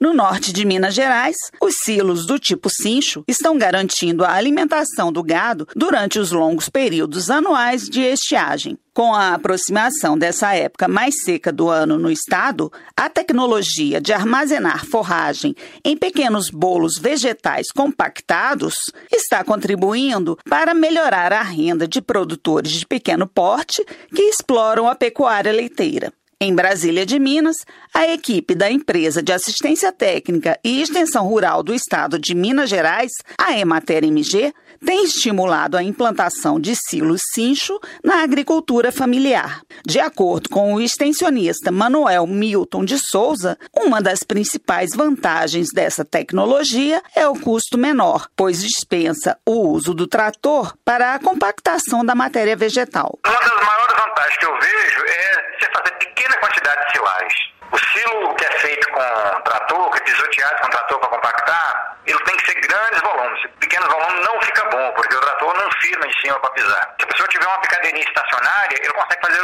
No norte de Minas Gerais, os silos do tipo Cincho estão garantindo a alimentação do gado durante os longos períodos anuais de estiagem. Com a aproximação dessa época mais seca do ano no estado, a tecnologia de armazenar forragem em pequenos bolos vegetais compactados está contribuindo para melhorar a renda de produtores de pequeno porte que exploram a pecuária leiteira. Em Brasília de Minas, a equipe da Empresa de Assistência Técnica e Extensão Rural do Estado de Minas Gerais, a Emater MG, tem estimulado a implantação de silos Cincho na agricultura familiar. De acordo com o extensionista Manuel Milton de Souza, uma das principais vantagens dessa tecnologia é o custo menor, pois dispensa o uso do trator para a compactação da matéria vegetal. Uma das maiores vantagens que eu vejo é você fazer pequena quantidade de silagem. O silo que é feito com trator, que é pisoteado com trator para compactar, ele tem que ser grandes volumes. Pequenos volumes não fica bom, porque o trator não firma em cima para pisar. Se a pessoa tiver uma picadeirinha estacionária, ele consegue fazer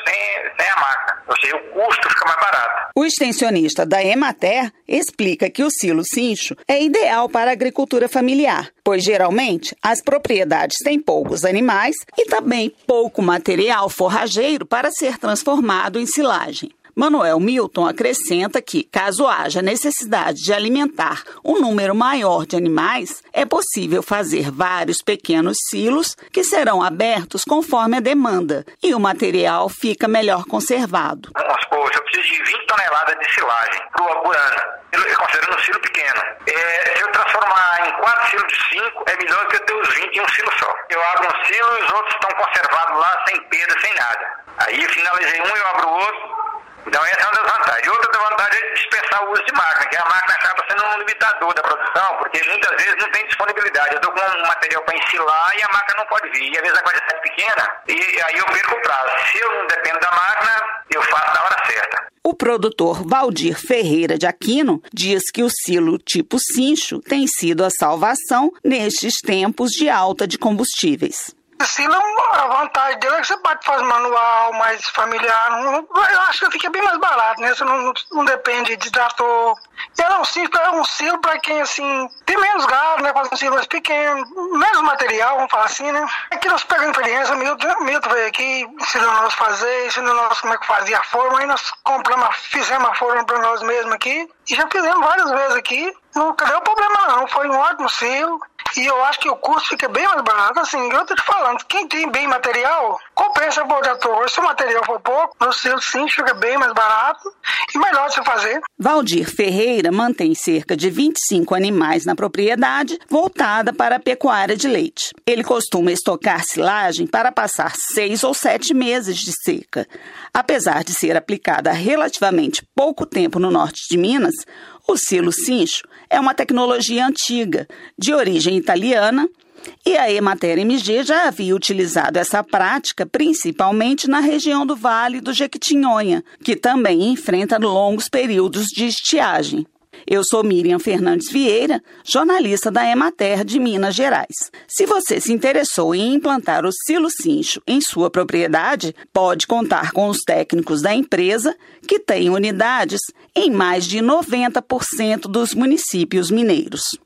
sem a máquina. Ou seja, o custo fica mais barato. O extensionista da Emater explica que o silo Cincho é ideal para a agricultura familiar, pois geralmente as propriedades têm poucos animais e também pouco material forrageiro para ser transformado em silagem. Manuel Milton acrescenta que, caso haja necessidade de alimentar um número maior de animais, é possível fazer vários pequenos silos que serão abertos conforme a demanda e o material fica melhor conservado. Vamos supor, se eu preciso de 20 toneladas de silagem por ano, considerando um silo pequeno, se eu transformar em 4 silos de 5, é melhor que eu ter os 20 em um silo só. Eu abro um silo e os outros estão conservados lá sem perda, sem nada. Aí eu finalizei um e eu abro o outro. Então essa é uma das vantagens. Outra das vantagens é dispensar o uso de máquina, que a máquina acaba sendo um limitador da produção, porque muitas vezes não tem disponibilidade. Eu estou com um material para ensilar e a máquina não pode vir. E às vezes a quantidade é pequena e aí eu perco o prazo. Se eu não dependo da máquina, eu faço na hora certa. O produtor Valdir Ferreira de Aquino diz que o silo tipo Cincho tem sido a salvação nestes tempos de alta de combustíveis. O silo, a vantagem dele é que você pode fazer manual, mais familiar. Eu acho que fica bem mais barato, né? Você não depende de trator. E é um silo para quem, assim, tem menos gado, né? Faz um silo mais pequeno, menos material, vamos falar assim, né? Aqui nós pegamos experiência, o Milton veio aqui, ensinou nós a fazer, ensinou nós como é que fazia a forma, aí nós fizemos a forma para nós mesmos aqui, e já fizemos várias vezes aqui. Nunca deu problema não, foi um ótimo silo. E eu acho que o custo fica bem mais barato. Assim, eu tô te falando, quem tem bem material, compensa por trator. Se o material for pouco, no silo sim fica bem mais barato e melhor de se fazer. Valdir Ferreira mantém cerca de 25 animais na propriedade, voltada para a pecuária de leite. Ele costuma estocar silagem para passar 6 ou 7 meses de seca. Apesar de ser aplicada há relativamente pouco tempo no norte de Minas, o silo Cincho é uma tecnologia antiga, de origem italiana, e a Emater MG já havia utilizado essa prática principalmente na região do Vale do Jequitinhonha, que também enfrenta longos períodos de estiagem. Eu sou Miriam Fernandes Vieira, jornalista da Emater de Minas Gerais. Se você se interessou em implantar o silo Cincho em sua propriedade, pode contar com os técnicos da empresa, que tem unidades em mais de 90% dos municípios mineiros.